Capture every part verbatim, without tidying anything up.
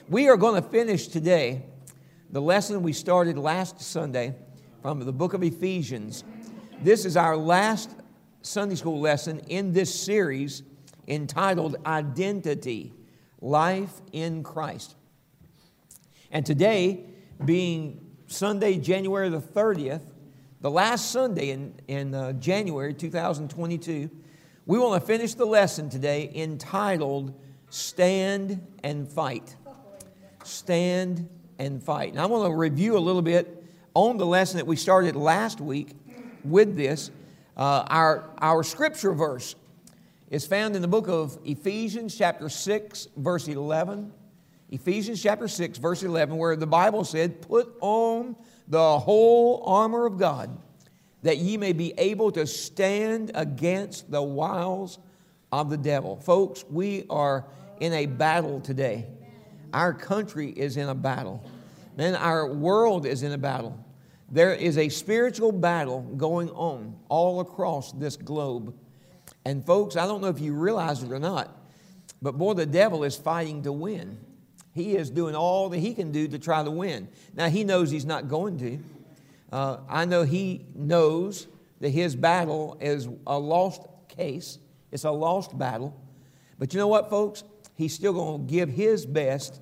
We are going to finish today the lesson we started last Sunday from the book of Ephesians. This is our last Sunday school lesson in this series entitled Identity, Life in Christ. And today, being Sunday, January the thirtieth, the last Sunday in, in uh, January two thousand twenty-two, we want to finish the lesson today entitled Stand and Fight. Stand and Fight. And I want to review a little bit on the lesson that we started last week with this. Uh, our, our scripture verse is found in the book of Ephesians chapter six, verse eleven. Ephesians chapter six, verse eleven, where the Bible said, "Put on the whole armor of God, that ye may be able to stand against the wiles of the devil." Folks, we are in a battle today. Our country is in a battle. Man, our world is in a battle. There is a spiritual battle going on all across this globe. And folks, I don't know if you realize it or not, but boy, the devil is fighting to win. He is doing all that he can do to try to win. Now, he knows he's not going to. Uh, I know he knows that his battle is a lost case. It's a lost battle. But you know what, folks? He's still going to give his best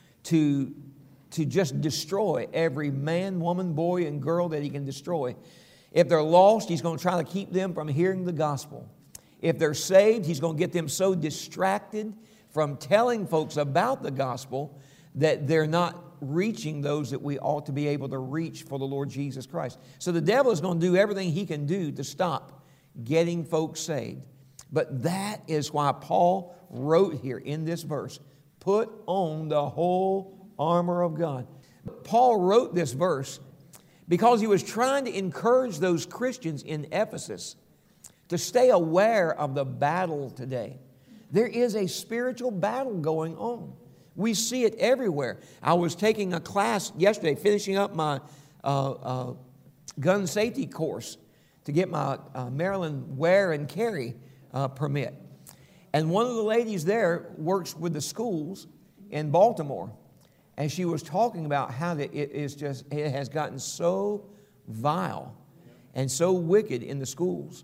to, to just destroy every man, woman, boy, and girl that he can destroy. If they're lost, he's going to try to keep them from hearing the gospel. If they're saved, he's going to get them so distracted from telling folks about the gospel that they're not reaching those that we ought to be able to reach for the Lord Jesus Christ. So the devil is going to do everything he can do to stop getting folks saved. But that is why Paul wrote here in this verse, "Put on the whole armor of God." Paul wrote this verse because he was trying to encourage those Christians in Ephesus to stay aware of the battle today. There is a spiritual battle going on. We see it everywhere. I was taking a class yesterday, finishing up my uh, uh, gun safety course to get my uh, Maryland wear and carry uh, permit. And one of the ladies there works with the schools in Baltimore. And she was talking about how that it is just, it has gotten so vile and so wicked in the schools.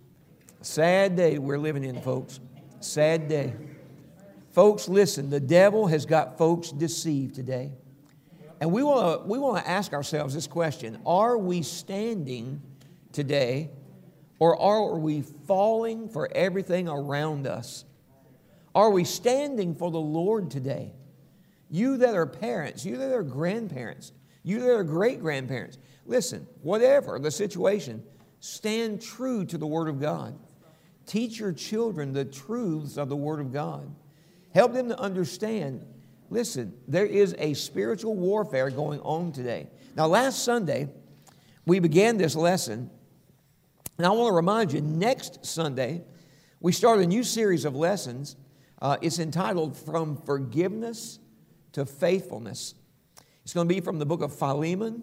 Sad day we're living in, folks. Sad day. Folks, listen, the devil has got folks deceived today. And we want to we want to ask ourselves this question: are we standing today, or are we falling for everything around us? Are we standing for the Lord today? You that are parents, you that are grandparents, you that are great-grandparents, listen, whatever the situation, stand true to the Word of God. Teach your children the truths of the Word of God. Help them to understand, listen, there is a spiritual warfare going on today. Now, last Sunday, we began this lesson, and I want to remind you, next Sunday, we start a new series of lessons. Uh, it's entitled From Forgiveness to Faithfulness. It's going to be from the book of Philemon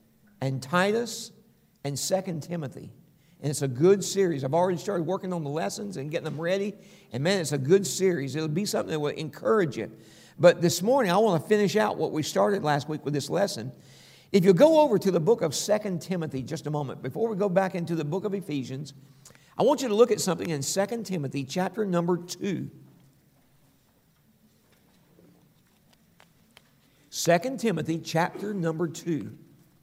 and Titus and Second Timothy. And it's a good series. I've already started working on the lessons and getting them ready. And man, it's a good series. It'll be something that will encourage you. But this morning, I want to finish out what we started last week with this lesson. If you go over to the book of Second Timothy just a moment, before we go back into the book of Ephesians, I want you to look at something in Second Timothy chapter number two. Second Timothy chapter number two.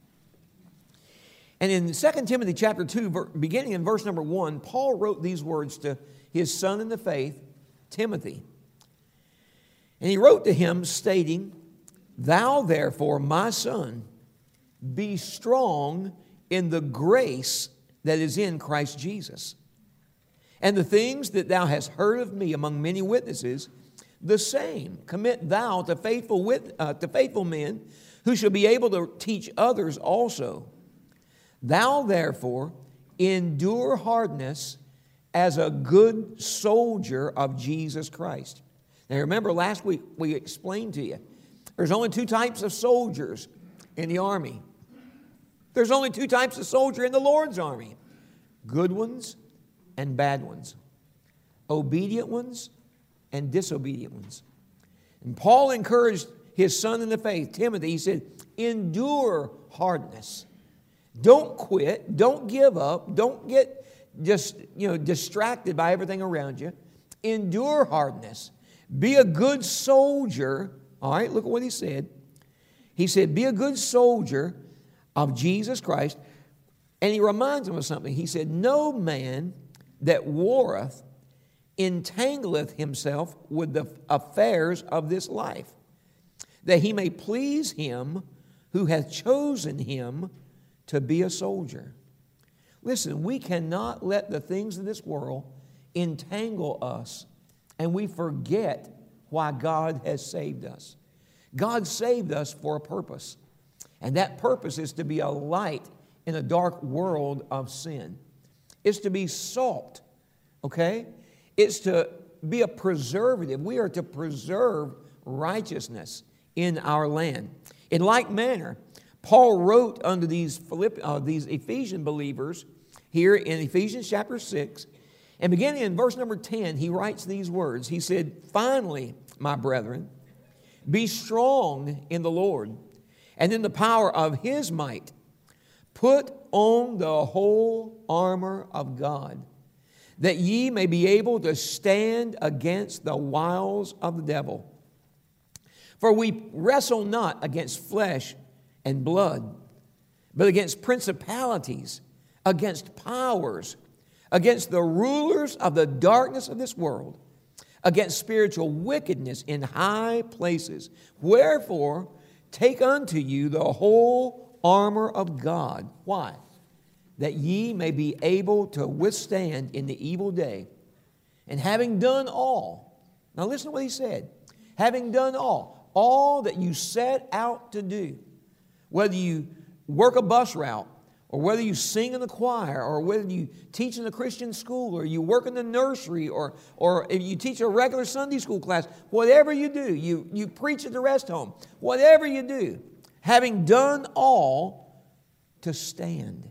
And in Second Timothy chapter two, beginning in verse number one, Paul wrote these words to his son in the faith, Timothy. And he wrote to him stating, "Thou therefore, my son, be strong in the grace that is in Christ Jesus. And the things that thou hast heard of me among many witnesses, the same commit thou to faithful, wit- uh, to faithful men, who shall be able to teach others also. Thou therefore endure hardness as a good soldier of Jesus Christ." Now remember, last week we explained to you, there's only two types of soldiers in the army. There's only two types of soldier in the Lord's army: good ones and bad ones, obedient ones and disobedient ones. And Paul encouraged his son in the faith, Timothy, he said, endure hardness. Don't quit. Don't give up. Don't get just, you know, distracted by everything around you. Endure hardness. Be a good soldier. All right, look at what he said. He said, be a good soldier of Jesus Christ. And he reminds him of something. He said, no man that warreth entangleth himself with the affairs of this life, that he may please him who hath chosen him to be a soldier. Listen, we cannot let the things of this world entangle us, and we forget why God has saved us. God saved us for a purpose, and that purpose is to be a light in a dark world of sin. It's to be salt, okay? It's to be a preservative. We are to preserve righteousness in our land. In like manner, Paul wrote unto these, Philipp, uh, these Ephesian believers here in Ephesians chapter six, and beginning in verse number ten, he writes these words. He said, finally, my brethren, be strong in the Lord and in the power of His might. Put on the whole armor of God, that ye may be able to stand against the wiles of the devil. For we wrestle not against flesh and blood, but against principalities, against powers, against the rulers of the darkness of this world, against spiritual wickedness in high places. Wherefore, take unto you the whole armor of God. Why? That ye may be able to withstand in the evil day. And having done all, now listen to what he said, having done all, all that you set out to do, whether you work a bus route, or whether you sing in the choir, or whether you teach in a Christian school, or you work in the nursery, or, or if you teach a regular Sunday school class, whatever you do, you, you preach at the rest home, whatever you do, having done all, to stand.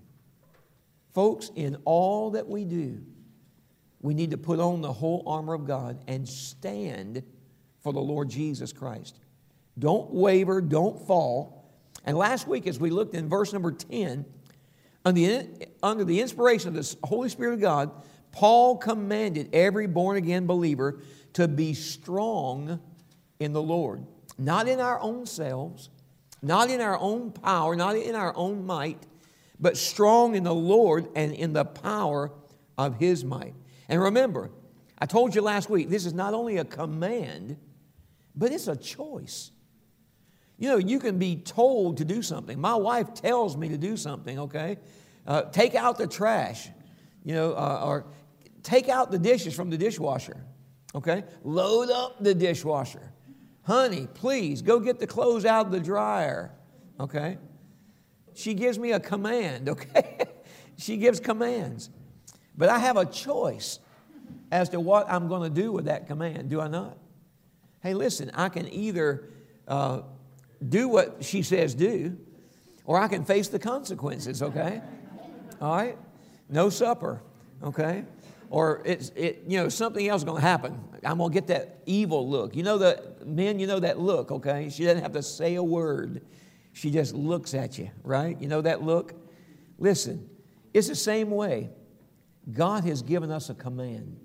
Folks, in all that we do, we need to put on the whole armor of God and stand for the Lord Jesus Christ. Don't waver, don't fall. And last week, as we looked in verse number ten, under the, under the inspiration of the Holy Spirit of God, Paul commanded every born-again believer to be strong in the Lord. Not in our own selves, not in our own power, not in our own might, but strong in the Lord and in the power of His might. And remember, I told you last week, this is not only a command, but it's a choice. You know, you can be told to do something. My wife tells me to do something, okay? Uh, take out the trash, you know, uh, or take out the dishes from the dishwasher, okay? Load up the dishwasher. Honey, please, go get the clothes out of the dryer, okay? She gives me a command, okay? She gives commands. But I have a choice as to what I'm going to do with that command, do I not? Hey, listen, I can either uh, do what she says do, or I can face the consequences, okay? All right? No supper, okay? Or it's, it, you know, something else is going to happen. I'm going to get that evil look. You know, the men, you know that look, okay? She doesn't have to say a word. She just looks at you, right? You know that look? Listen, it's the same way. God has given us a command.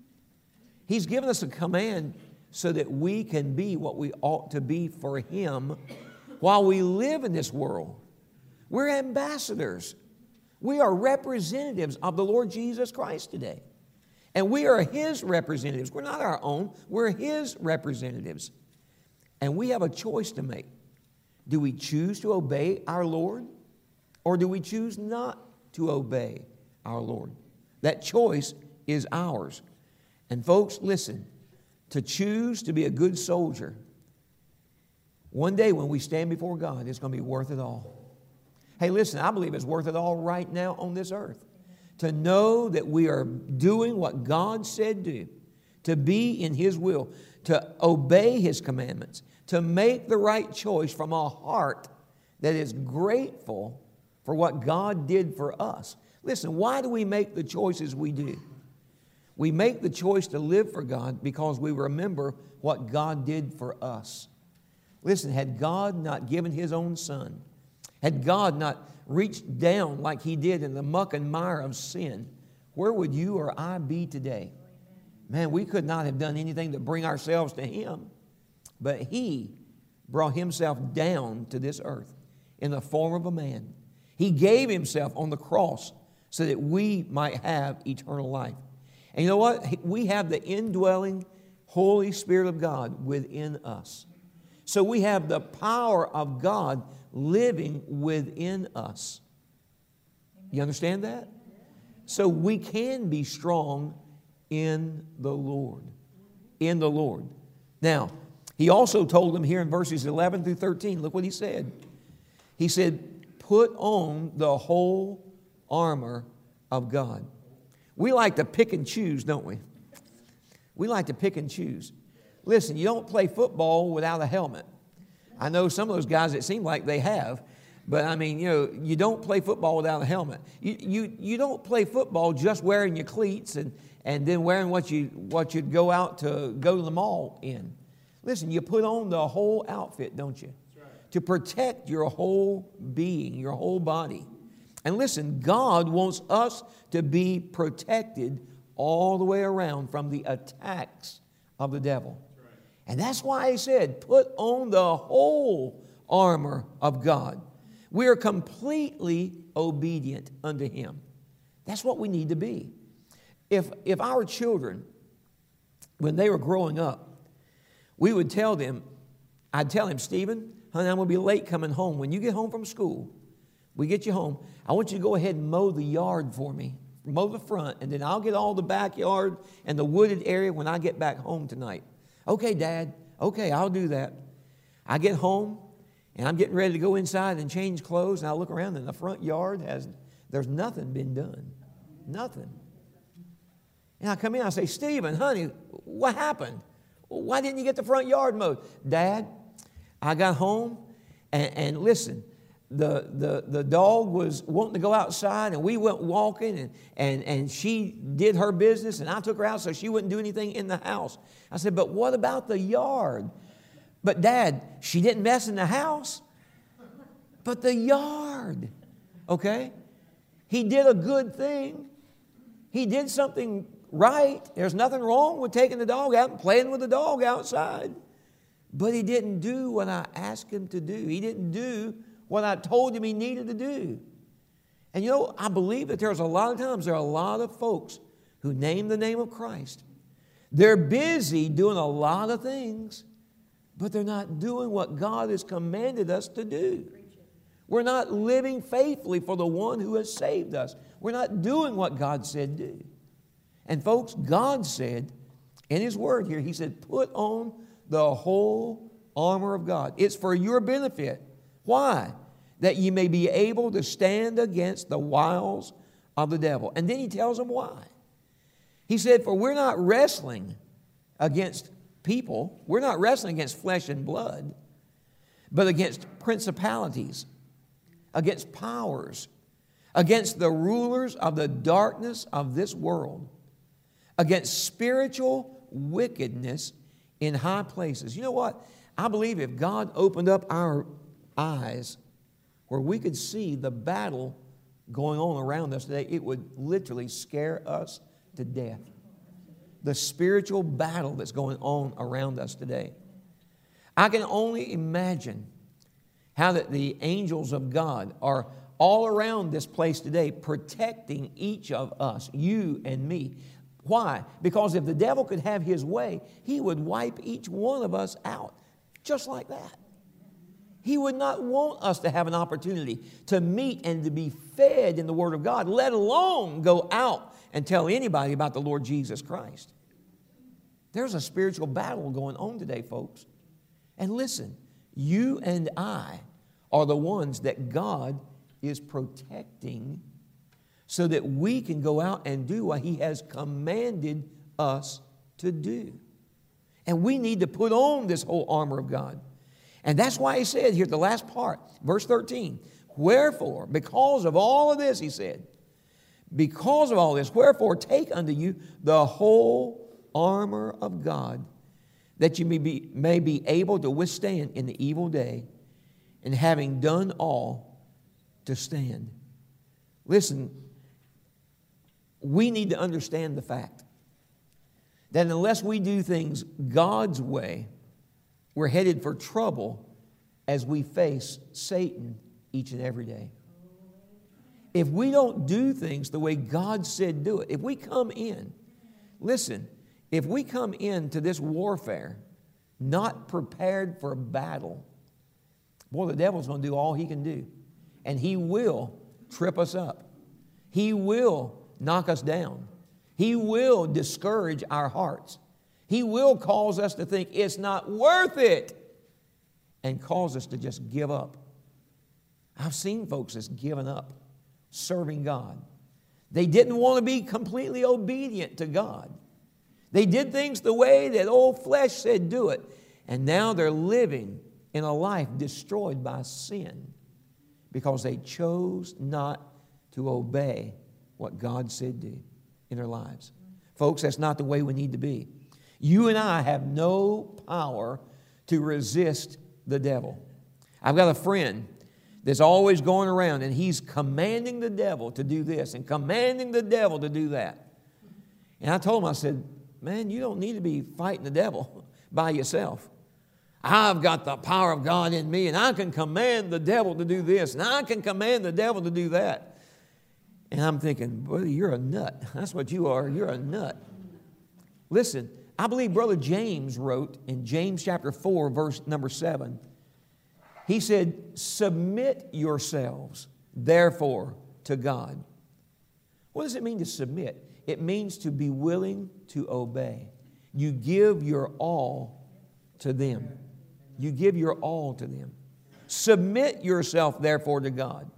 He's given us a command so that we can be what we ought to be for Him while we live in this world. We're ambassadors. We are representatives of the Lord Jesus Christ today. And we are His representatives. We're not our own. We're His representatives. And we have a choice to make. Do we choose to obey our Lord, or do we choose not to obey our Lord? That choice is ours. And folks, listen, to choose to be a good soldier, one day when we stand before God, it's going to be worth it all. Hey, listen, I believe it's worth it all right now on this earth. To know that we are doing what God said do, to be in His will, to obey His commandments, to make the right choice from a heart that is grateful for what God did for us. Listen, why do we make the choices we do? We make the choice to live for God because we remember what God did for us. Listen, had God not given His own Son, had God not reached down like He did in the muck and mire of sin, where would you or I be today? Man, we could not have done anything to bring ourselves to Him. But He brought Himself down to this earth in the form of a man. He gave Himself on the cross so that we might have eternal life. And you know what? We have the indwelling Holy Spirit of God within us. So we have the power of God living within us. You understand that? So we can be strong in the Lord. In the Lord. Now, He also told them here in verses eleven through thirteen, look what He said. He said, put on the whole armor of God. We like to pick and choose, don't we? We like to pick and choose. Listen, you don't play football without a helmet. I know some of those guys, it seem like they have. But, I mean, you know, you don't play football without a helmet. You, you, you don't play football just wearing your cleats and, and then wearing what, you, what you'd go out to go to the mall in. Listen, you put on the whole outfit, don't you? That's right. To protect your whole being, your whole body. And listen, God wants us to be protected all the way around from the attacks of the devil. That's right. And that's why He said, put on the whole armor of God. We are completely obedient unto Him. That's what we need to be. If, if our children, when they were growing up, we would tell them, I'd tell him, Stephen, honey, I'm going to be late coming home. When you get home from school, we get you home, I want you to go ahead and mow the yard for me. Mow the front, and then I'll get all the backyard and the wooded area when I get back home tonight. Okay, Dad. Okay, I'll do that. I get home, and I'm getting ready to go inside and change clothes, and I look around, and the front yard has, there's nothing been done. Nothing. And I come in, I say, Stephen, honey, what happened? Why didn't you get the front yard mowed? Dad, I got home, and, and listen, the, the, the dog was wanting to go outside, and we went walking, and, and, and she did her business, and I took her out so she wouldn't do anything in the house. I said, but what about the yard? But Dad, she didn't mess in the house, but the yard, okay? He did a good thing. He did something right. There's nothing wrong with taking the dog out and playing with the dog outside. But he didn't do what I asked him to do. He didn't do what I told him he needed to do. And you know, I believe that there's a lot of times there are a lot of folks who name the name of Christ. They're busy doing a lot of things, but they're not doing what God has commanded us to do. We're not living faithfully for the one who has saved us. We're not doing what God said do. And folks, God said in His Word here, He said, put on the whole armor of God. It's for your benefit. Why? That you may be able to stand against the wiles of the devil. And then He tells them why. He said, for we're not wrestling against people. We're not wrestling against flesh and blood, but against principalities, against powers, against the rulers of the darkness of this world, against spiritual wickedness in high places. You know what? I believe if God opened up our eyes where we could see the battle going on around us today, it would literally scare us to death. The spiritual battle that's going on around us today. I can only imagine how that the angels of God are all around this place today protecting each of us, you and me. Why? Because if the devil could have his way, he would wipe each one of us out just like that. He would not want us to have an opportunity to meet and to be fed in the Word of God, let alone go out and tell anybody about the Lord Jesus Christ. There's a spiritual battle going on today, folks. And listen, you and I are the ones that God is protecting so that we can go out and do what He has commanded us to do. And we need to put on this whole armor of God. And that's why He said here, the last part, verse thirteen, wherefore, because of all of this, He said, because of all this, wherefore take unto you the whole armor of God, that you may be, may be able to withstand in the evil day, and having done all, to stand. Listen, we need to understand the fact that unless we do things God's way, we're headed for trouble as we face Satan each and every day. If we don't do things the way God said do it, if we come in, listen, if we come into this warfare not prepared for battle, boy, the devil's going to do all he can do. And he will trip us up. He will knock us down. He will discourage our hearts. He will cause us to think it's not worth it and cause us to just give up. I've seen folks that's given up serving God. They didn't want to be completely obedient to God. They did things the way that old flesh said do it. And now they're living in a life destroyed by sin because they chose not to obey what God said do in their lives. Folks, that's not the way we need to be. You and I have no power to resist the devil. I've got a friend that's always going around and he's commanding the devil to do this and commanding the devil to do that. And I told him, I said, man, you don't need to be fighting the devil by yourself. I've got the power of God in me, and I can command the devil to do this, and I can command the devil to do that. And I'm thinking, brother, you're a nut. That's what you are. You're a nut. Listen, I believe Brother James wrote in James chapter four, verse number seven, he said, submit yourselves, therefore, to God. What does it mean to submit? It means to be willing to obey. You give your all to them. You give your all to them. Submit yourself, therefore, to God.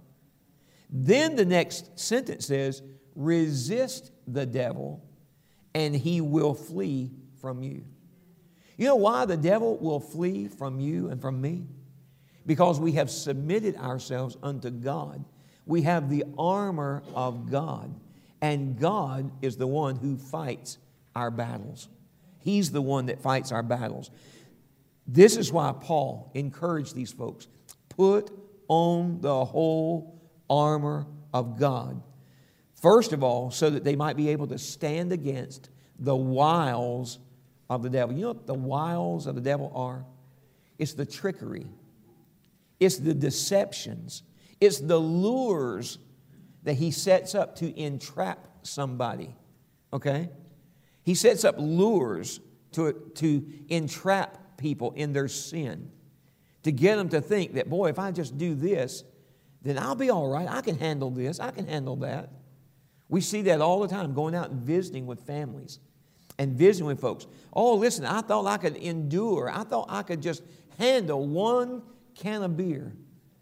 Then the next sentence says, resist the devil, and he will flee from you. You know why the devil will flee from you and from me? Because we have submitted ourselves unto God. We have the armor of God. And God is the one who fights our battles. He's the one that fights our battles. This is why Paul encouraged these folks, put on the whole armor of God. First of all, so that they might be able to stand against the wiles of the devil. You know what the wiles of the devil are? It's the trickery. It's the deceptions. It's the lures that he sets up to entrap somebody. Okay? He sets up lures to, to entrap people in their sin, to get them to think that, boy, if I just do this, then I'll be all right. I can handle this. I can handle that. We see that all the time, going out and visiting with families and visiting with folks. Oh, listen, I thought I could endure. I thought I could just handle one can of beer.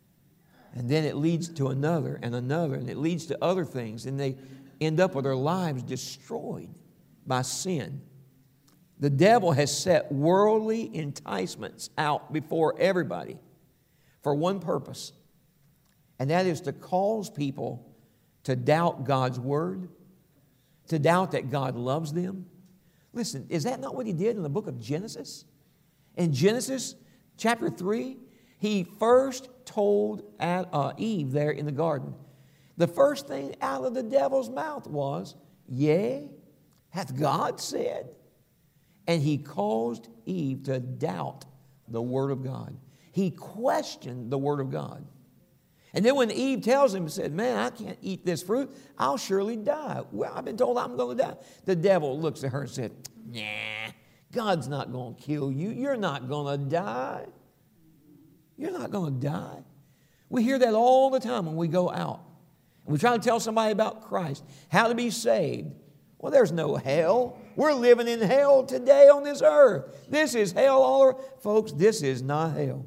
And then it leads to another and another, and it leads to other things, and they end up with their lives destroyed by sin. The devil has set worldly enticements out before everybody for one purpose, and that is to cause people to doubt God's word, to doubt that God loves them. Listen, is that not what he did in the book of Genesis? In Genesis chapter three, he first told uh, Eve there in the garden, the first thing out of the devil's mouth was, yea, hath God said? And he caused Eve to doubt the word of God. He questioned the word of God. And then when Eve tells him, said, man, I can't eat this fruit, I'll surely die. Well, I've been told I'm going to die. The devil looks at her and said, nah, God's not going to kill you. You're not going to die. You're not going to die. We hear that all the time when we go out. And we try to tell somebody about Christ, how to be saved. Well, there's no hell. We're living in hell today on this earth. This is hell all over. Folks, this is not hell.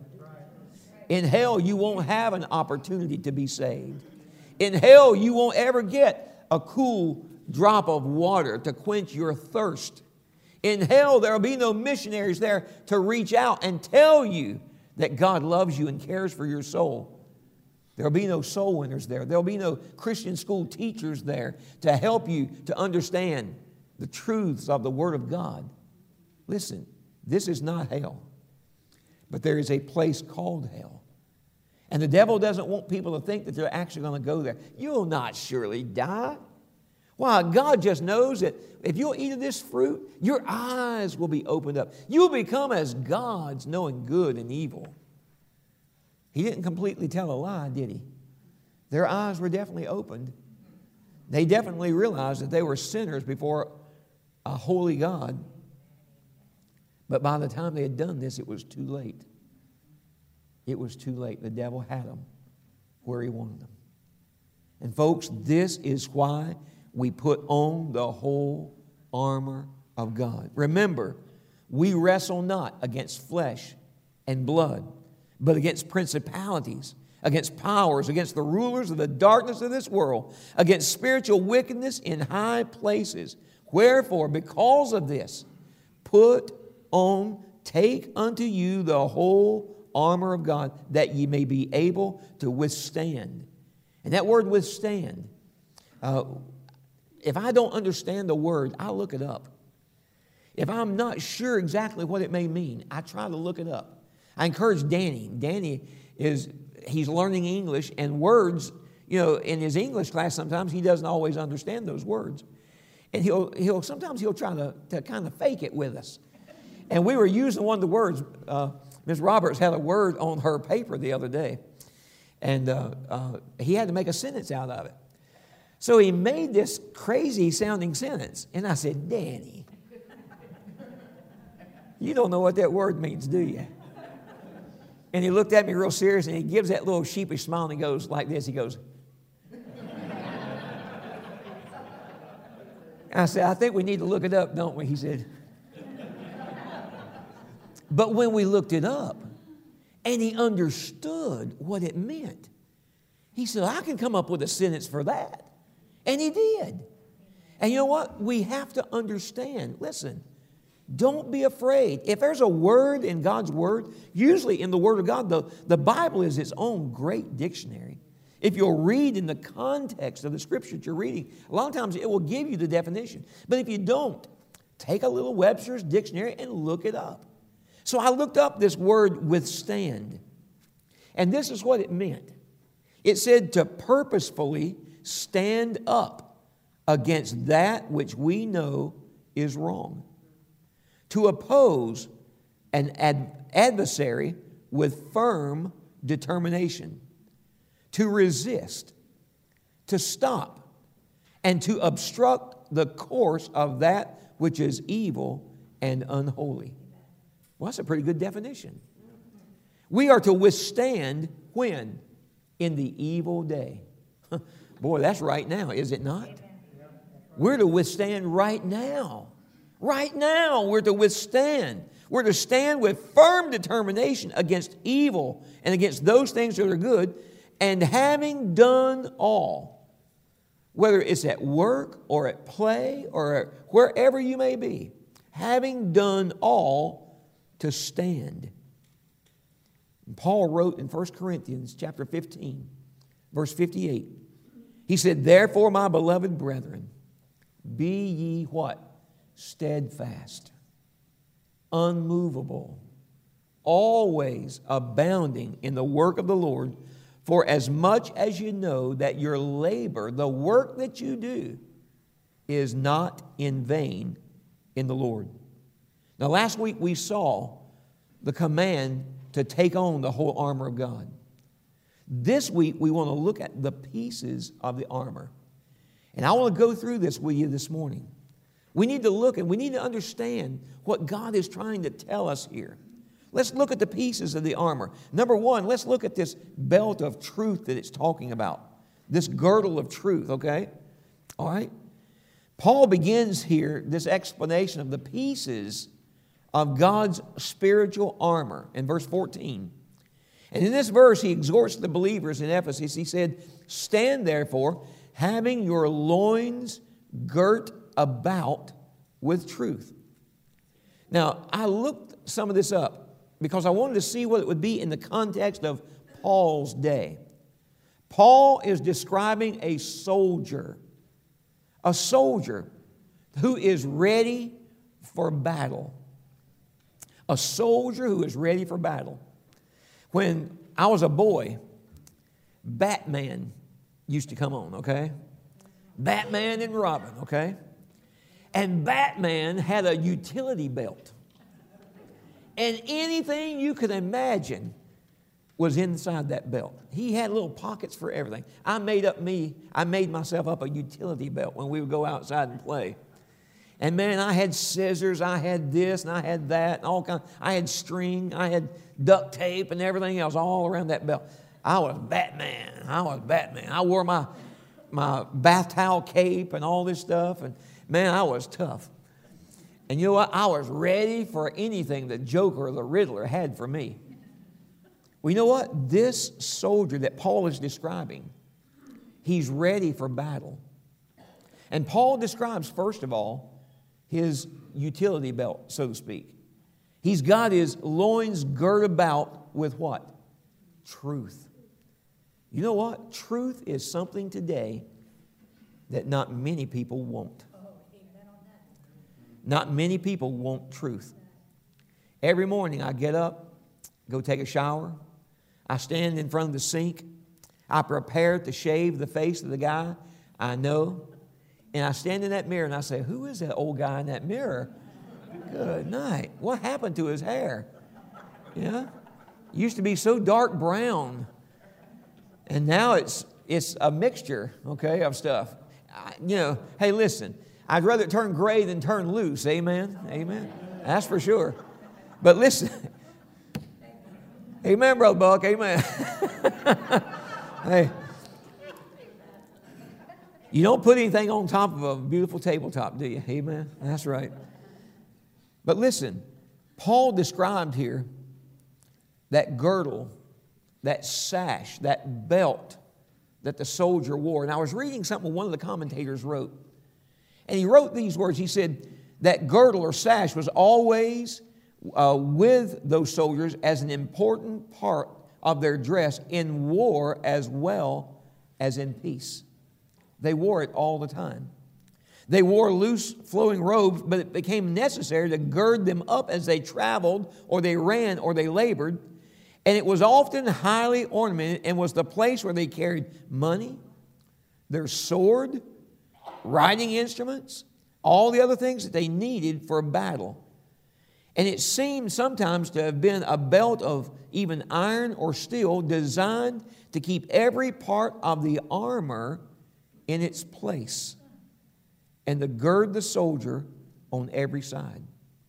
In hell, you won't have an opportunity to be saved. In hell, you won't ever get a cool drop of water to quench your thirst. In hell, there will be no missionaries there to reach out and tell you that God loves you and cares for your soul. There will be no soul winners there. There will be no Christian school teachers there to help you to understand the truths of the Word of God. Listen, This is not hell, but there is a place called hell. And the devil doesn't want people to think that they're actually going to go there. You'll not surely die. Why, God just knows that if you'll eat of this fruit, your eyes will be opened up. You'll become as gods, knowing good and evil. He didn't completely tell a lie, did he? Their eyes were definitely opened. They definitely realized that they were sinners before a holy God. But by the time they had done this, it was too late. It was too late. The devil had them where he wanted them. And folks, this is why we put on the whole armor of God. Remember, we wrestle not against flesh and blood, but against principalities, against powers, against the rulers of the darkness of this world, against spiritual wickedness in high places. Wherefore, because of this, put on, take unto you the whole armor of God, that ye may be able to withstand. And that word withstand, uh, if I don't understand the word, I'll look it up. If I'm not sure exactly what it may mean, I try to look it up. I encourage Danny. Danny is, he's learning English, and words, you know, in his English class sometimes he doesn't always understand those words. And he'll, he'll sometimes he'll try to, to kind of fake it with us. And we were using one of the words, uh, Miz Roberts had a word on her paper the other day, and uh, uh, he had to make a sentence out of it. So he made this crazy-sounding sentence, and I said, Danny, you don't know what that word means, do you? And he looked at me real serious, and he gives that little sheepish smile, and he goes like this. He goes, I said, I think we need to look it up, don't we? He said. But when we looked it up, and he understood what it meant, he said, I can come up with a sentence for that. And he did. And you know what? We have to understand. Listen, don't be afraid. If there's a word in God's Word, usually in the Word of God, the, the Bible is its own great dictionary. If you'll read in the context of the Scripture that you're reading, a lot of times it will give you the definition. But if you don't, take a little Webster's dictionary and look it up. So I looked up this word withstand, and this is what it meant. It said to purposefully stand up against that which we know is wrong, to oppose an ad- adversary with firm determination, to resist, to stop, and to obstruct the course of that which is evil and unholy. Well, that's a pretty good definition. We are to withstand when? In the evil day. Boy, that's right now, is it not? We're to withstand right now. Right now, we're to withstand. We're to stand with firm determination against evil and against those things that are good, and having done all, whether it's at work or at play or wherever you may be, having done all, to stand. And Paul wrote in First Corinthians chapter fifteen, verse fifty-eight, he said, therefore, my beloved brethren, be ye what? Steadfast, unmovable, always abounding in the work of the Lord, for as much as you know that your labor, the work that you do, is not in vain in the Lord. Now, last week we saw the command to take on the whole armor of God. This week we want to look at the pieces of the armor. And I want to go through this with you this morning. We need to look and we need to understand what God is trying to tell us here. Let's look at the pieces of the armor. Number one, let's look at this belt of truth that it's talking about. This girdle of truth, okay? All right? Paul begins here this explanation of the pieces of God's spiritual armor in verse fourteen. And in this verse, he exhorts the believers in Ephesus. He said, stand therefore, having your loins girt about with truth. Now, I looked some of this up because I wanted to see what it would be in the context of Paul's day. Paul is describing a soldier, a soldier who is ready for battle. A soldier who is ready for battle. When I was a boy, Batman used to come on, okay? Batman and Robin, okay? And Batman had a utility belt. And anything you could imagine was inside that belt. He had little pockets for everything. I made up me, I made myself up a utility belt when we would go outside and play. And man, I had scissors, I had this, and I had that, and all kind. I had string, I had duct tape, and everything else all around that belt. I was Batman. I was Batman. I wore my my bath towel cape and all this stuff, and man, I was tough. And you know what? I was ready for anything the Joker or the Riddler had for me. Well, you know what? This soldier that Paul is describing, he's ready for battle. And Paul describes, first of all, his utility belt, so to speak. He's got his loins girt about with what? Truth. You know what? Truth is something today that not many people want. Not many people want truth. Every morning I get up, go take a shower. I stand in front of the sink. I prepare to shave the face of the guy I know. And I stand in that mirror and I say, who is that old guy in that mirror? Good night. What happened to his hair? Yeah? Used to be so dark brown. And now it's it's a mixture, okay, of stuff. I, you know, hey, listen, I'd rather it turn gray than turn loose. Amen? Amen? That's for sure. But listen. Amen, Brother Buck. Amen. Hey. You don't put anything on top of a beautiful tabletop, do you? Amen? That's right. But listen, Paul described here that girdle, that sash, that belt that the soldier wore. And I was reading something one of the commentators wrote. And he wrote these words. He said that girdle or sash was always uh, with those soldiers as an important part of their dress in war as well as in peace. They wore it all the time. They wore loose flowing robes, but it became necessary to gird them up as they traveled or they ran or they labored. And it was often highly ornamented and was the place where they carried money, their sword, riding instruments, all the other things that they needed for battle. And it seemed sometimes to have been a belt of even iron or steel designed to keep every part of the armor in its place and to gird the soldier on every side.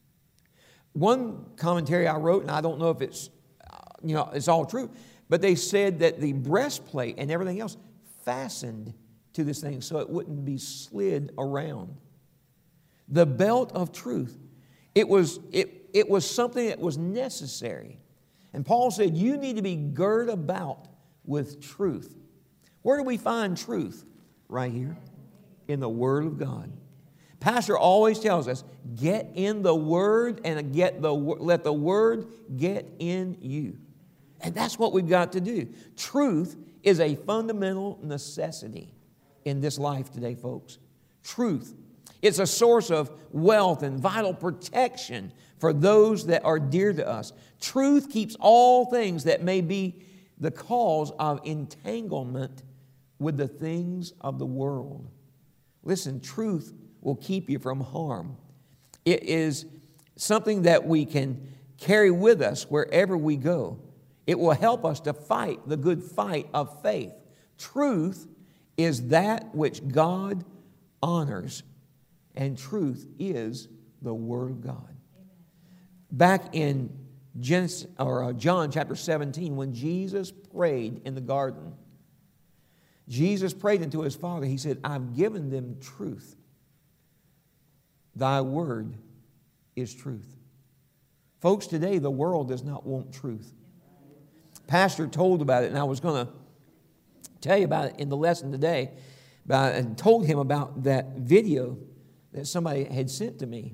One commentary I wrote, and I don't know if it's, you know, it's all true, but they said that the breastplate and everything else fastened to this thing so it wouldn't be slid around. The belt of truth. It was, it, it was something that was necessary. And Paul said, you need to be girt about with truth. Where do we find truth? Right here in the Word of God. Pastor always tells us, get in the Word and get the let the Word get in you. And that's what we've got to do. Truth is a fundamental necessity in this life today, folks. Truth. It's a source of wealth and vital protection for those that are dear to us. Truth keeps all things that may be the cause of entanglement with the things of the world. Listen, truth will keep you from harm. It is something that we can carry with us wherever we go. It will help us to fight the good fight of faith. Truth is that which God honors, and truth is the Word of God. Back in Genesis, or uh, John chapter seventeen, when Jesus prayed in the garden, Jesus prayed unto his Father. He said, I've given them truth. Thy word is truth. Folks, today the world does not want truth. Pastor told about it, and I was going to tell you about it in the lesson today, about, and told him about that video that somebody had sent to me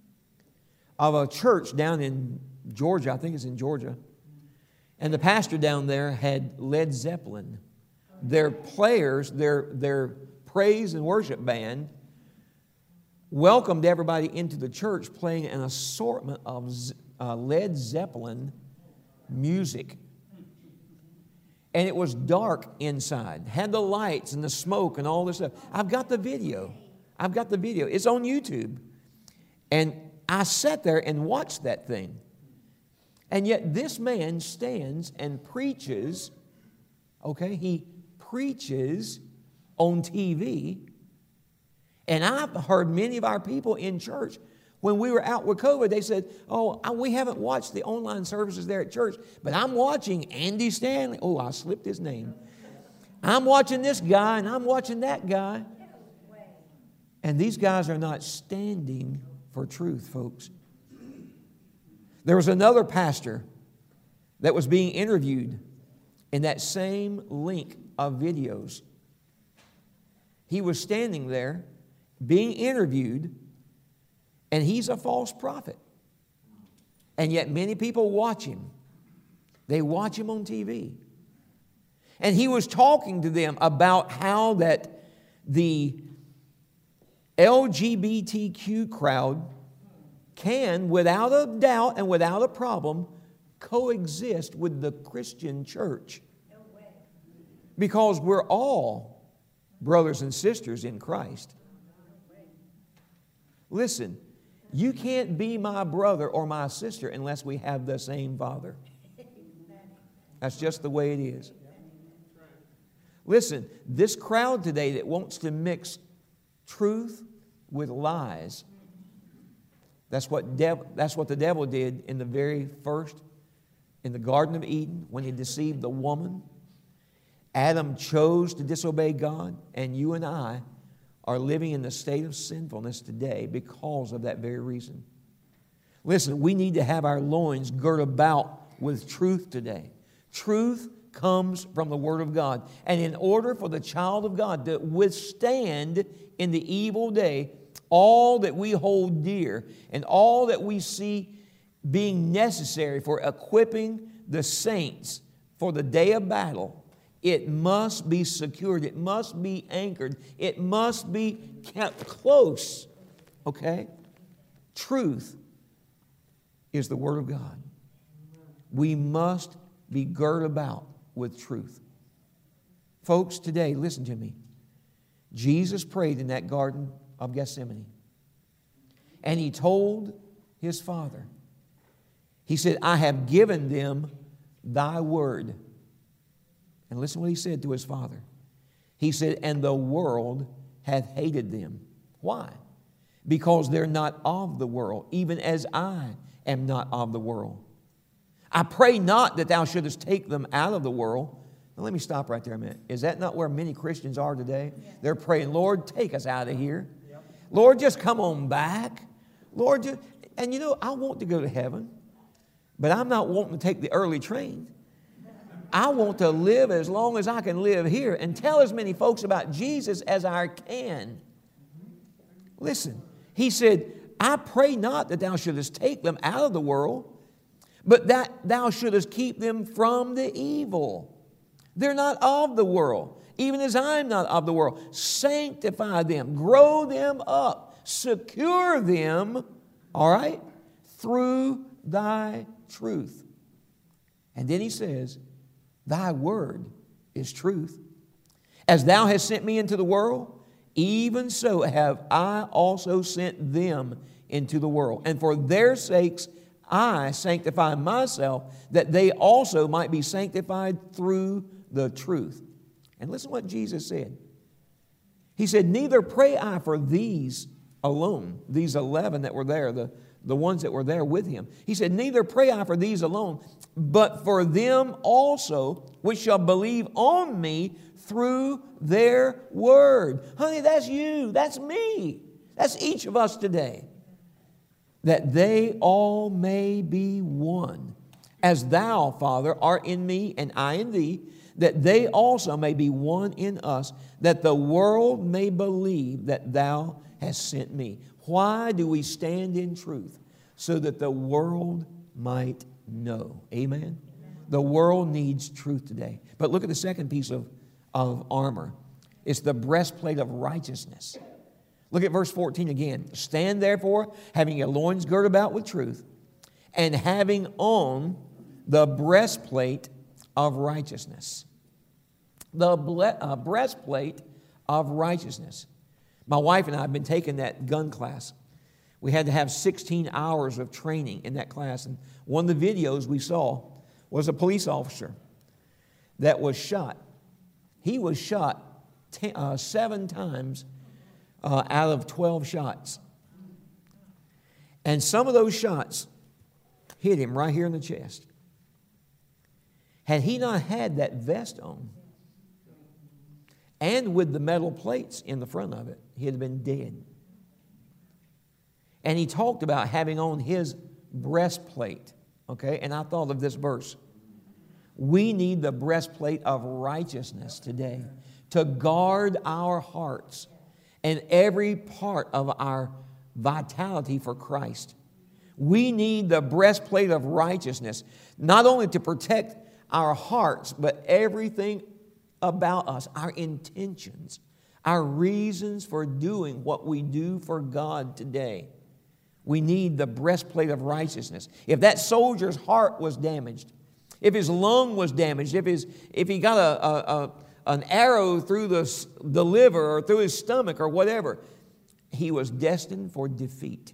of a church down in Georgia. I think it's in Georgia. And the pastor down there had Led Zeppelin. Their players, their, their praise and worship band, welcomed everybody into the church playing an assortment of uh, Led Zeppelin music. And it was dark inside, had the lights and the smoke and all this stuff. I've got the video. I've got the video. It's on YouTube. And I sat there and watched that thing. And yet this man stands and preaches, okay, he preaches on T V. And I've heard many of our people in church, when we were out with COVID, they said, oh, we haven't watched the online services there at church, but I'm watching Andy Stanley. Oh, I slipped his name. I'm watching this guy and I'm watching that guy. And these guys are not standing for truth, folks. There was another pastor that was being interviewed in that same link of videos. He was standing there being interviewed, and he's a false prophet. And yet many people watch him. They watch him on T V. And he was talking to them about how that the L G B T Q crowd can, without a doubt and without a problem, coexist with the Christian church. Because we're all brothers and sisters in Christ. Listen, you can't be my brother or my sister unless we have the same Father. That's just the way it is. Listen, this crowd today that wants to mix truth with lies, that's what, dev- that's what the devil did in the very first, in the Garden of Eden, when he deceived the woman. Adam chose to disobey God, and you and I are living in the state of sinfulness today because of that very reason. Listen, we need to have our loins girt about with truth today. Truth comes from the Word of God. And in order for the child of God to withstand in the evil day all that we hold dear and all that we see being necessary for equipping the saints for the day of battle, it must be secured. It must be anchored. It must be kept close. Okay? Truth is the Word of God. We must be girt about with truth. Folks, today, listen to me. Jesus prayed in that Garden of Gethsemane. And He told His Father, He said, I have given them Thy word. And listen what He said to His Father. He said, and the world hath hated them. Why? Because they're not of the world, even as I am not of the world. I pray not that Thou shouldest take them out of the world. Now let me stop right there a minute. Is that not where many Christians are today? They're praying, Lord, take us out of here. Lord, just come on back. Lord, just, and you know, I want to go to heaven, but I'm not wanting to take the early train. I want to live as long as I can live here and tell as many folks about Jesus as I can. Listen, He said, I pray not that Thou shouldest take them out of the world, but that Thou shouldest keep them from the evil. They're not of the world, even as I'm not of the world. Sanctify them, grow them up, secure them, all right, through Thy truth. And then He says, Thy word is truth. As Thou hast sent me into the world, even so have I also sent them into the world. And for their sakes I sanctify myself, that they also might be sanctified through the truth. And listen what Jesus said. He said, neither pray I for these alone, these eleven that were there, the, the ones that were there with Him. He said, neither pray I for these alone, but for them also which shall believe on me through their word. Honey, that's you. That's me. That's each of us today. That they all may be one. As Thou, Father, art in me and I in Thee, that they also may be one in us, that the world may believe that Thou hast sent me. Why do we stand in truth? So that the world might know. Amen? Amen. The world needs truth today. But look at the second piece of, of armor. It's the breastplate of righteousness. Look at verse fourteen again. Stand therefore, having your loins girt about with truth, and having on the breastplate of righteousness. The ble- uh, breastplate of righteousness. My wife and I have been taking that gun class. We had to have sixteen hours of training in that class. And one of the videos we saw was a police officer that was shot. He was shot ten, uh, seven times uh, out of twelve shots. And some of those shots hit him right here in the chest. Had he not had that vest on, and with the metal plates in the front of it, he'd have been dead. And he talked about having on his breastplate, okay? And I thought of this verse. We need the breastplate of righteousness today to guard our hearts and every part of our vitality for Christ. We need the breastplate of righteousness, not only to protect our hearts, but everything about us, our intentions, our reasons for doing what we do for God today. We need the breastplate of righteousness. If that soldier's heart was damaged, if his lung was damaged, if his if he got a, a, a an arrow through the, the liver or through his stomach or whatever, he was destined for defeat.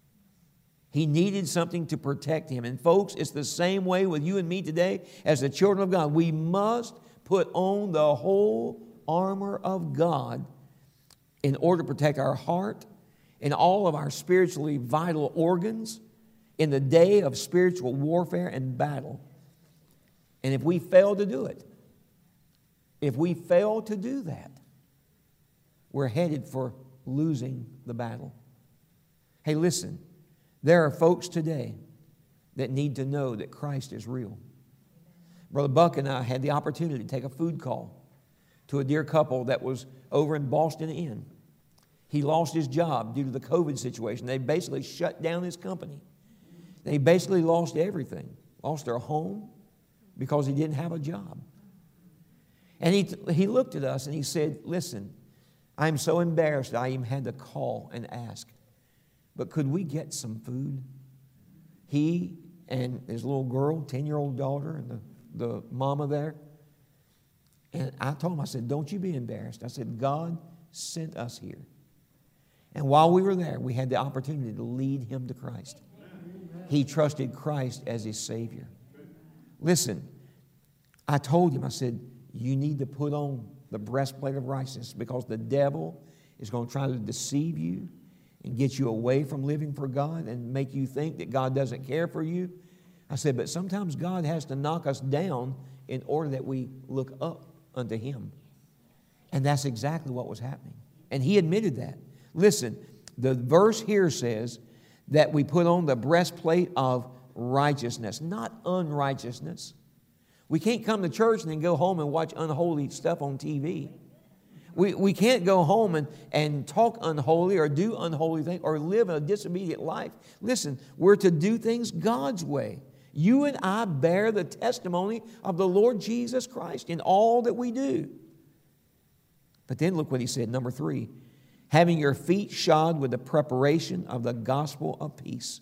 He needed something to protect him. And folks, it's the same way with you and me today as the children of God. We must put on the whole armor of God in order to protect our heart and all of our spiritually vital organs in the day of spiritual warfare and battle. And if we fail to do it, if we fail to do that, we're headed for losing the battle. Hey, listen, there are folks today that need to know that Christ is real. Brother Buck and I had the opportunity to take a food call to a dear couple that was over in Boston Inn. He lost his job due to the COVID situation. They basically shut down his company. They basically lost everything. Lost their home because he didn't have a job. And he, he looked at us and he said, listen, I'm so embarrassed I even had to call and ask, but could we get some food? He and his little girl, ten-year-old daughter, and the, the mama there. And I told him, I said, don't you be embarrassed. I said, God sent us here. And while we were there, we had the opportunity to lead him to Christ. He trusted Christ as his Savior. Listen, I told him, I said, you need to put on the breastplate of righteousness because the devil is going to try to deceive you and get you away from living for God and make you think that God doesn't care for you. I said, but sometimes God has to knock us down in order that we look up unto him. And that's exactly what was happening. And he admitted that. Listen, the verse here says that we put on the breastplate of righteousness, not unrighteousness. We can't come to church and then go home and watch unholy stuff on T V. We, we can't go home and, and talk unholy or do unholy things or live a disobedient life. Listen, we're to do things God's way. You and I bear the testimony of the Lord Jesus Christ in all that we do. But then look what he said, number three, having your feet shod with the preparation of the gospel of peace.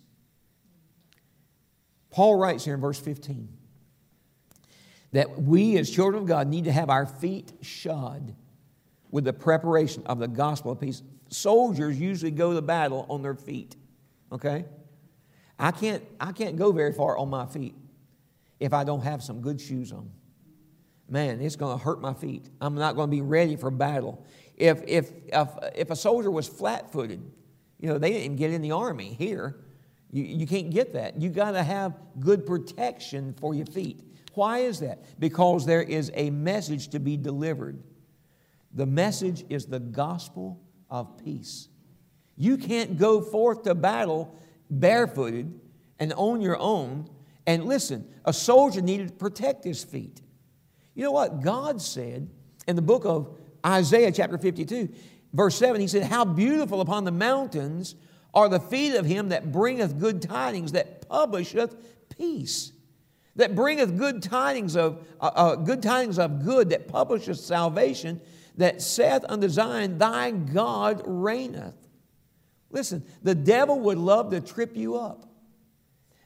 Paul writes here in verse fifteen that we as children of God need to have our feet shod with the preparation of the gospel of peace. Soldiers usually go to battle on their feet, okay? I can't, I can't go very far on my feet if I don't have some good shoes on. Man, it's going to hurt my feet. I'm not going to be ready for battle. If, if, if, if a soldier was flat-footed, you know, they didn't get in the army here. You, you can't get that. You got to have good protection for your feet. Why is that? Because there is a message to be delivered. The message is the gospel of peace. You can't go forth to battle barefooted and on your own. And listen, a soldier needed to protect his feet. You know what? God said in the book of Isaiah chapter fifty-two, verse seven, he said, how beautiful upon the mountains are the feet of him that bringeth good tidings, that publisheth peace. That bringeth good tidings of uh, uh, good tidings of good, that publisheth salvation, that saith unto Zion, thy God reigneth. Listen, the devil would love to trip you up.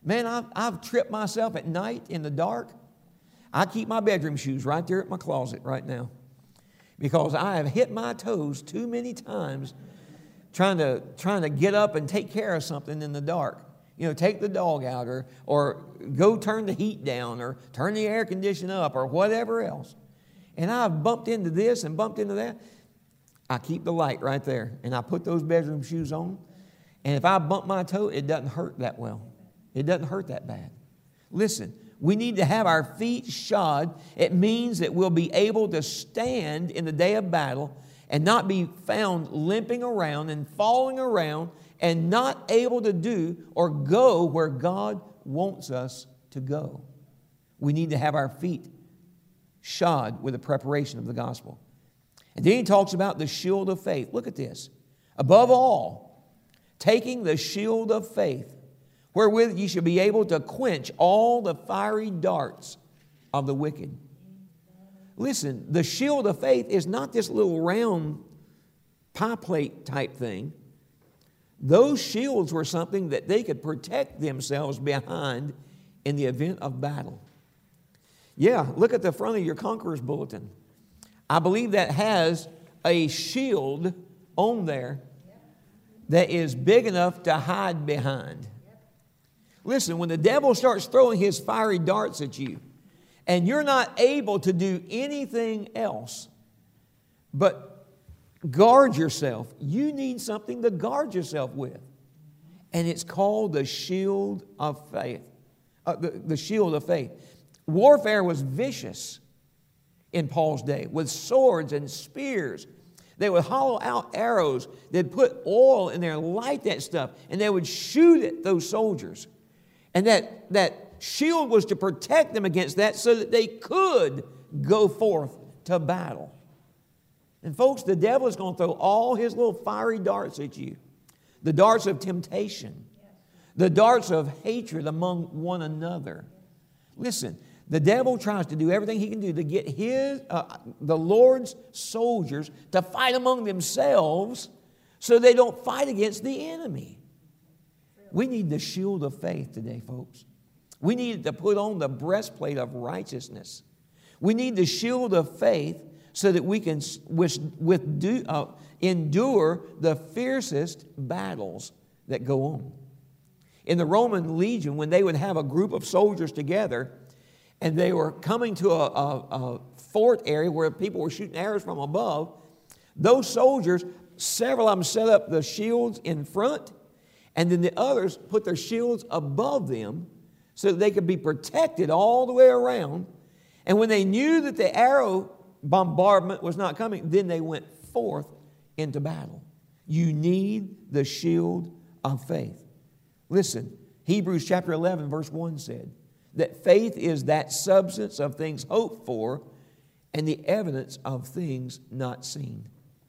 Man, I've, I've tripped myself at night in the dark. I keep my bedroom shoes right there at my closet right now because I have hit my toes too many times trying to, trying to get up and take care of something in the dark. You know, take the dog out or, or go turn the heat down or turn the air conditioner up or whatever else. And I've bumped into this and bumped into that. I keep the light right there and I put those bedroom shoes on. And if I bump my toe, it doesn't hurt that well. It doesn't hurt that bad. Listen, we need to have our feet shod. It means that we'll be able to stand in the day of battle and not be found limping around and falling around and not able to do or go where God wants us to go. We need to have our feet shod with the preparation of the gospel. And then he talks about the shield of faith. Look at this. Above all, taking the shield of faith, wherewith ye shall be able to quench all the fiery darts of the wicked. Listen, the shield of faith is not this little round pie plate type thing. Those shields were something that they could protect themselves behind in the event of battle. Yeah, look at the front of your Conqueror's Bulletin. I believe that has a shield on there that is big enough to hide behind. Listen, when the devil starts throwing his fiery darts at you and you're not able to do anything else but guard yourself, you need something to guard yourself with. And it's called the shield of faith. Uh, the, the shield of faith. Warfare was vicious in Paul's day with swords and spears. They would hollow out arrows. They'd put oil in there, light that stuff, and they would shoot at those soldiers. And that, that shield was to protect them against that so that they could go forth to battle. And folks, the devil is going to throw all his little fiery darts at you. The darts of temptation. The darts of hatred among one another. Listen, the devil tries to do everything he can do to get his, uh, the Lord's soldiers to fight among themselves so they don't fight against the enemy. We need the shield of faith today, folks. We need to put on the breastplate of righteousness. We need the shield of faith so that we can with, with do, uh, endure the fiercest battles that go on. In the Roman legion, when they would have a group of soldiers together and they were coming to a, a, a fort area where people were shooting arrows from above, those soldiers, several of them set up the shields in front, and then the others put their shields above them so that they could be protected all the way around. And when they knew that the arrow bombardment was not coming, then they went forth into battle. You need the shield of faith. Listen, Hebrews chapter eleven verse one said that faith is that substance of things hoped for and the evidence of things not seen.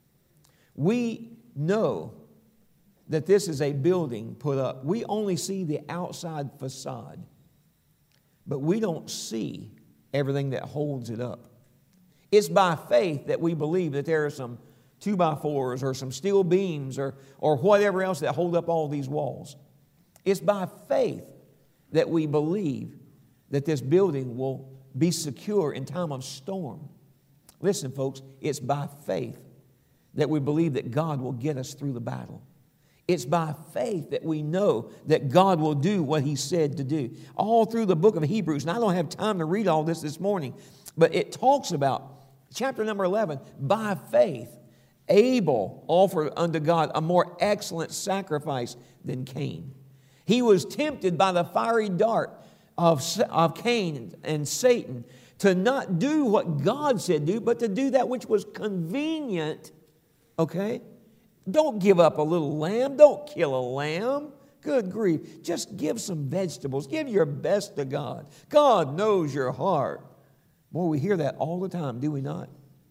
We know that this is a building put up. We only see the outside facade, but we don't see everything that holds it up. It's by faith that we believe that there are some two by fours or some steel beams or, or whatever else that hold up all these walls. It's by faith that we believe that this building will be secure in time of storm. Listen, folks, it's by faith that we believe that God will get us through the battle. It's by faith that we know that God will do what He said to do. All through the book of Hebrews, and I don't have time to read all this this morning, but it talks about, chapter number eleven, by faith, Abel offered unto God a more excellent sacrifice than Cain. He was tempted by the fiery dart of, of Cain and Satan to not do what God said do, but to do that which was convenient, okay? Don't give up a little lamb. Don't kill a lamb. Good grief. Just give some vegetables. Give your best to God. God knows your heart. Boy, we hear that all the time, do we not?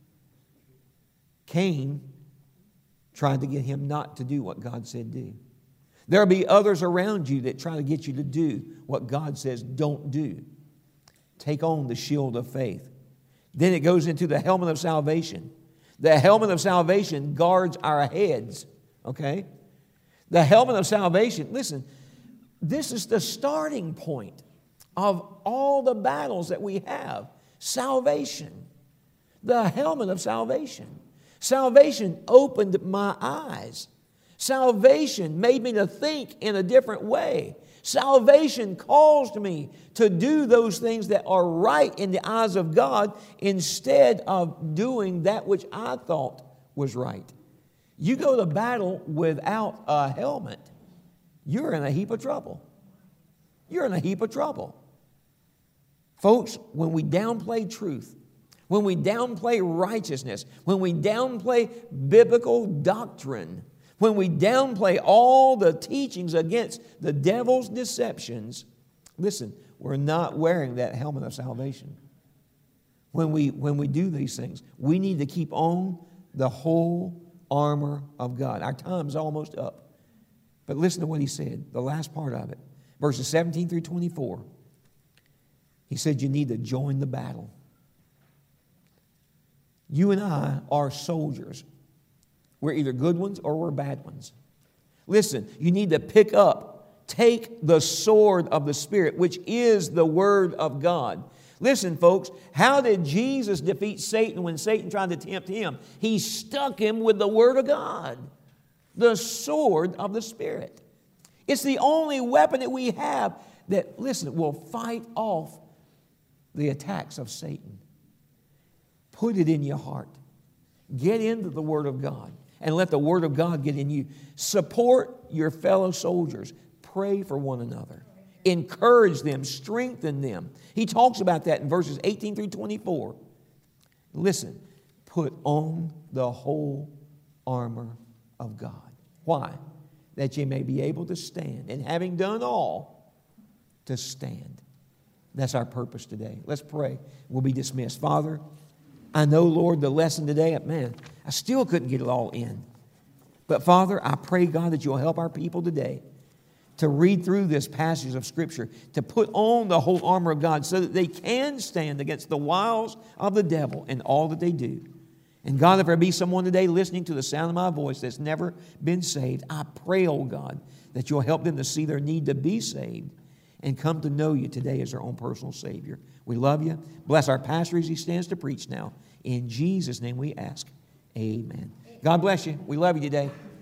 Cain tried to get him not to do what God said do. There'll be others around you that try to get you to do what God says don't do. Take on the shield of faith. Then it goes into the helmet of salvation. The helmet of salvation guards our heads, okay? The helmet of salvation, listen, this is the starting point of all the battles that we have. Salvation, the helmet of salvation. Salvation opened my eyes. Salvation made me to think in a different way. Salvation caused me to do those things that are right in the eyes of God instead of doing that which I thought was right. You go to battle without a helmet, you're in a heap of trouble. You're in a heap of trouble. Folks, when we downplay truth, when we downplay righteousness, when we downplay biblical doctrine, when we downplay all the teachings against the devil's deceptions, listen, we're not wearing that helmet of salvation. When we, when we do these things, we need to keep on the whole armor of God. Our time's almost up. But listen to what he said, the last part of it. Verses seventeen through twenty-four. He said you need to join the battle. You and I are soldiers. We're either good ones or we're bad ones. Listen, you need to pick up, take the sword of the Spirit, which is the Word of God. Listen, folks, how did Jesus defeat Satan when Satan tried to tempt him? He stuck him with the Word of God, the sword of the Spirit. It's the only weapon that we have that, listen, will fight off the attacks of Satan. Put it in your heart. Get into the Word of God and let the Word of God get in you. Support your fellow soldiers. Pray for one another. Encourage them. Strengthen them. He talks about that in verses eighteen through twenty-four. Listen, put on the whole armor of God. Why? That ye may be able to stand. And having done all, to stand. That's our purpose today. Let's pray. We'll be dismissed. Father, I know, Lord, the lesson today, man, I still couldn't get it all in. But Father, I pray, God, that you'll help our people today to read through this passage of Scripture, to put on the whole armor of God so that they can stand against the wiles of the devil in all that they do. And God, if there be someone today listening to the sound of my voice that's never been saved, I pray, oh God, that you'll help them to see their need to be saved and come to know you today as their own personal Savior. We love you. Bless our pastor as he stands to preach now. In Jesus' name we ask. Amen. God bless you. We love you today.